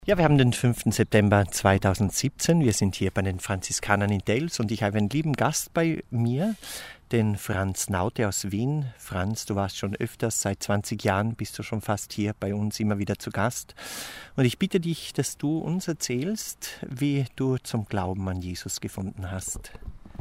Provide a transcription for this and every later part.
Ja, wir haben den 5. September 2017. Wir sind hier bei den Franziskanern in Dels und ich habe einen lieben Gast bei mir, den Franz Naute aus Wien. Franz, du warst schon öfters, seit 20 Jahren bist du schon fast hier bei uns immer wieder zu Gast. Und ich bitte dich, dass du uns erzählst, wie du zum Glauben an Jesus gefunden hast.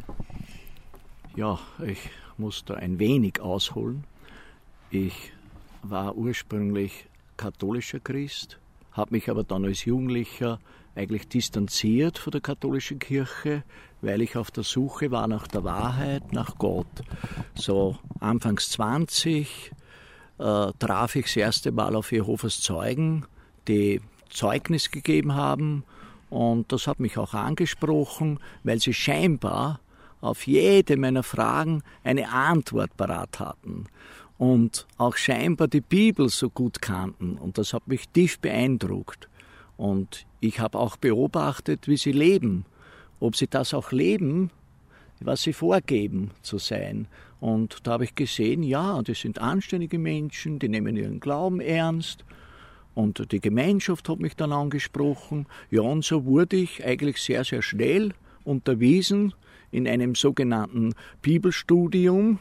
Ja, ich muss da ein wenig ausholen. Ich war ursprünglich katholischer Christ, habe mich aber dann als Jugendlicher eigentlich distanziert von der katholischen Kirche, weil ich auf der Suche war nach der Wahrheit, nach Gott. So anfangs 20 traf ich das erste Mal auf Jehovas Zeugen, die Zeugnis gegeben haben, und das hat mich auch angesprochen, weil sie scheinbar auf jede meiner Fragen eine Antwort parat hatten und auch scheinbar die Bibel so gut kannten, und das hat mich tief beeindruckt. Und ich habe auch beobachtet, wie sie leben, ob sie das auch leben, was sie vorgeben zu sein. Und da habe ich gesehen, ja, das sind anständige Menschen, die nehmen ihren Glauben ernst, und die Gemeinschaft hat mich dann angesprochen. Ja, und so wurde ich eigentlich sehr, sehr schnell unterwiesen in einem sogenannten Bibelstudium.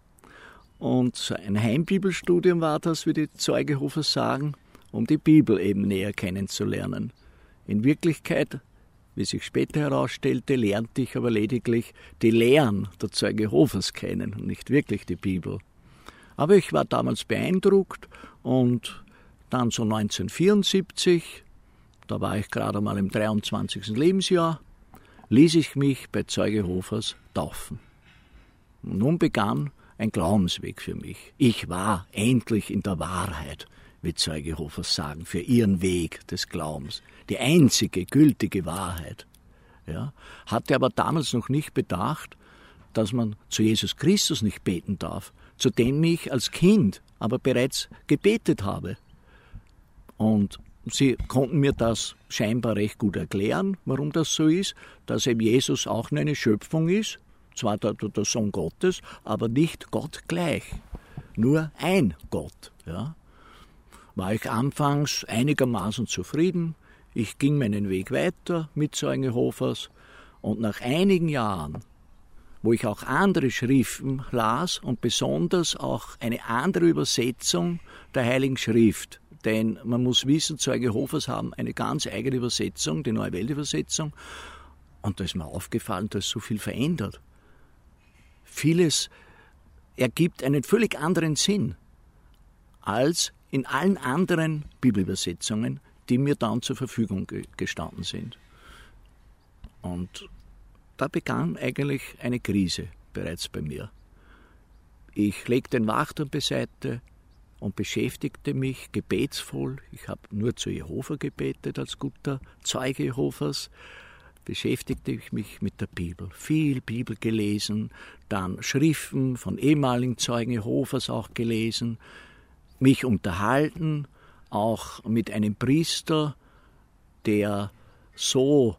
Und ein Heimbibelstudium war das, wie die Zeugen Jehovas sagen, um die Bibel eben näher kennenzulernen. In Wirklichkeit, wie sich später herausstellte, lernte ich aber lediglich die Lehren der Zeugen Jehovas kennen und nicht wirklich die Bibel. Aber ich war damals beeindruckt, und dann so 1974, da war ich gerade mal im 23. Lebensjahr, ließ ich mich bei Zeugen Jehovas taufen. Und nun begann ein Glaubensweg für mich. Ich war endlich in der Wahrheit, wie Zeugen Jehovas sagen, für ihren Weg des Glaubens. Die einzige gültige Wahrheit. Ja, hatte aber damals noch nicht bedacht, dass man zu Jesus Christus nicht beten darf, zu dem ich als Kind aber bereits gebetet habe. Und sie konnten mir das scheinbar recht gut erklären, warum das so ist, dass eben Jesus auch nur eine Schöpfung ist, zwar der Sohn Gottes, aber nicht Gott gleich. Nur ein Gott. Ja. War ich anfangs einigermaßen zufrieden. Ich ging meinen Weg weiter mit Zeugen Jehovas, und nach einigen Jahren, wo ich auch andere Schriften las und besonders auch eine andere Übersetzung der Heiligen Schrift, denn man muss wissen, Zeugen Jehovas haben eine ganz eigene Übersetzung, die Neue Weltübersetzung, und da ist mir aufgefallen, da ist so viel verändert. Vieles ergibt einen völlig anderen Sinn als in allen anderen Bibelübersetzungen, die mir dann zur Verfügung gestanden sind. Und da begann eigentlich eine Krise bereits bei mir. Ich legte den Wachturm beiseite und beschäftigte mich gebetsvoll. Ich habe nur zu Jehova gebetet als guter Zeuge Jehovas. Beschäftigte ich mich mit der Bibel. Viel Bibel gelesen, dann Schriften von ehemaligen Zeugen Jehovas auch gelesen, mich unterhalten, auch mit einem Priester, der so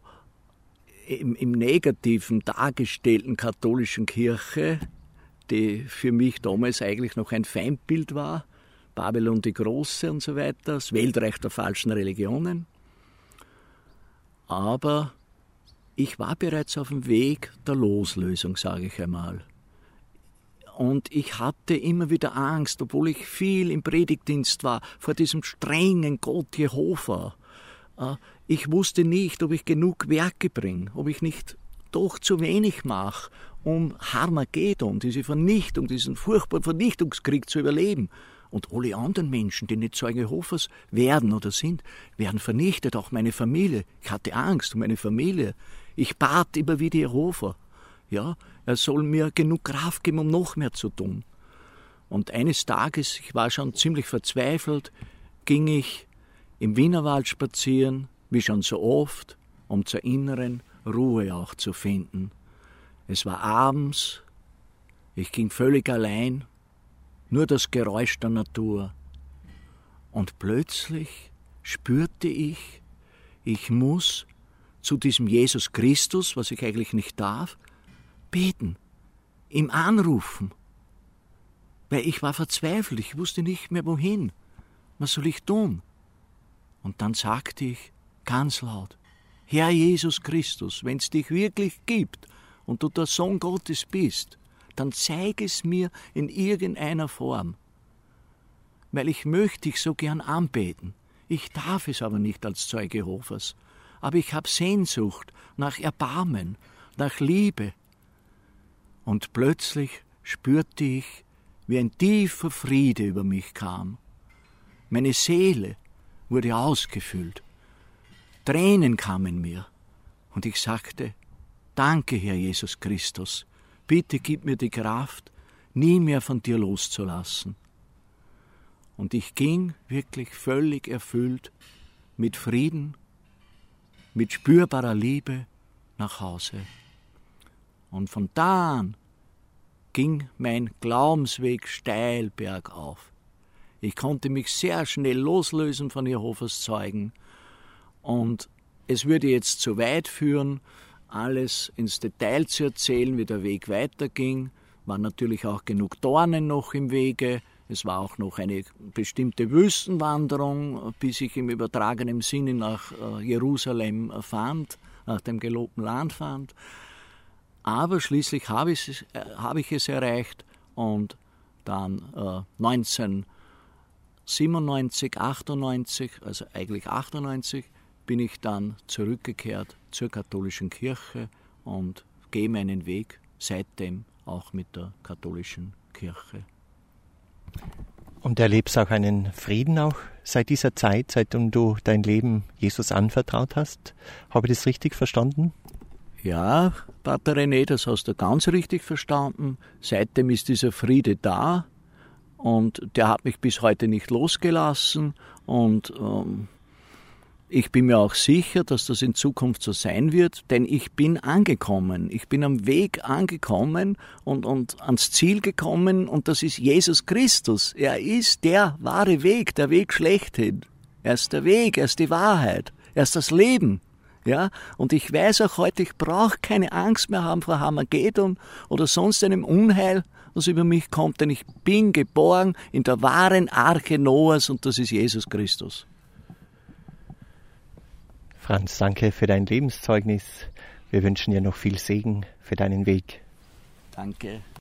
im Negativen dargestellten katholischen Kirche, die für mich damals eigentlich noch ein Feindbild war, Babylon die Große und so weiter, das Weltreich der falschen Religionen. Aber ich war bereits auf dem Weg der Loslösung, sage ich einmal. Und ich hatte immer wieder Angst, obwohl ich viel im Predigtdienst war, vor diesem strengen Gott Jehova. Ich wusste nicht, ob ich genug Werke bringe, ob ich nicht doch zu wenig mache, um Harmageddon, diese Vernichtung, diesen furchtbaren Vernichtungskrieg zu überleben. Und alle anderen Menschen, die nicht Zeugen Jehovas werden oder sind, werden vernichtet, auch meine Familie. Ich hatte Angst um meine Familie. Ich bat immer wieder Jehova. Ja, er soll mir genug Kraft geben, um noch mehr zu tun. Und eines Tages, ich war schon ziemlich verzweifelt, ging ich im Wienerwald spazieren, wie schon so oft, um zur inneren Ruhe auch zu finden. Es war abends, ich ging völlig allein, nur das Geräusch der Natur. Und plötzlich spürte ich muss zu diesem Jesus Christus, was ich eigentlich nicht darf, beten, ihm anrufen. Weil ich war verzweifelt, ich wusste nicht mehr wohin. Was soll ich tun? Und dann sagte ich, ganz laut: Herr Jesus Christus, wenn es dich wirklich gibt und du der Sohn Gottes bist, dann zeig es mir in irgendeiner Form. Weil ich möchte dich so gern anbeten. Ich darf es aber nicht als Zeuge Jehovas. Aber ich habe Sehnsucht nach Erbarmen, nach Liebe. Und plötzlich spürte ich, wie ein tiefer Friede über mich kam. Meine Seele wurde ausgefüllt. Tränen kamen mir. Und ich sagte: Danke, Herr Jesus Christus. Bitte gib mir die Kraft, nie mehr von dir loszulassen. Und ich ging wirklich völlig erfüllt, mit Frieden, mit spürbarer Liebe nach Hause. Und von da an ging mein Glaubensweg steil bergauf. Ich konnte mich sehr schnell loslösen von Jehovas Zeugen. Und es würde jetzt zu weit führen, alles ins Detail zu erzählen, wie der Weg weiterging. Waren natürlich auch genug Dornen noch im Wege. Es war auch noch eine bestimmte Wüstenwanderung, bis ich im übertragenen Sinne nach Jerusalem fand, nach dem gelobten Land fand. Aber schließlich habe ich es erreicht und dann 1997, 98, also eigentlich 98, bin ich dann zurückgekehrt zur katholischen Kirche und gehe meinen Weg seitdem auch mit der katholischen Kirche. Und erlebst auch einen Frieden auch seit dieser Zeit, seitdem du dein Leben Jesus anvertraut hast? Habe ich das richtig verstanden? Ja, Pater René, das hast du ganz richtig verstanden. Seitdem ist dieser Friede da und der hat mich bis heute nicht losgelassen und ich bin mir auch sicher, dass das in Zukunft so sein wird, denn ich bin angekommen. Ich bin am Weg angekommen und ans Ziel gekommen und das ist Jesus Christus. Er ist der wahre Weg, der Weg schlechthin. Er ist der Weg, er ist die Wahrheit, er ist das Leben. Ja? Und ich weiß auch heute, ich brauche keine Angst mehr haben vor Armageddon oder sonst einem Unheil, was über mich kommt, denn ich bin geboren in der wahren Arche Noahs und das ist Jesus Christus. Franz, danke für dein Lebenszeugnis. Wir wünschen dir noch viel Segen für deinen Weg. Danke.